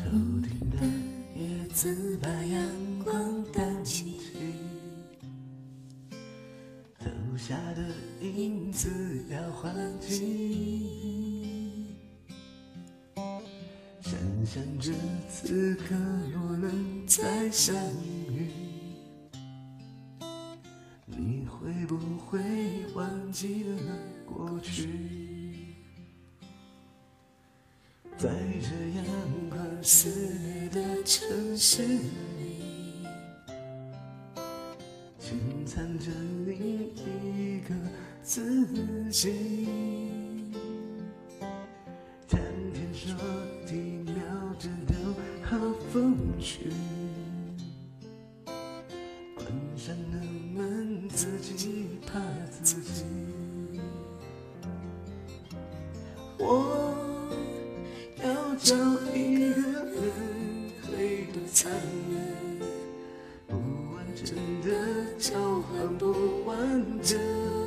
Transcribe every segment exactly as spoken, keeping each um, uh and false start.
头顶的叶子把阳光荡起，投下的影子要还击，想象着此刻若能再相遇，你会不会忘记了过去？在这阳光肆虐的城市里，潜藏着另一个自己。谈天说地，瞄着都好风趣，关上了门，自己怕自己。我要找一个人，会多残忍，不完整的交换不完整。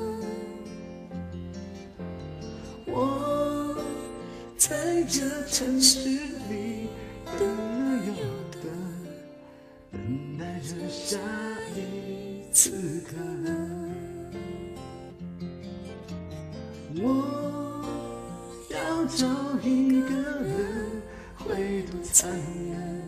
我在这城市里等了又等，等待着下一次可能。我要找一个人，会多残忍，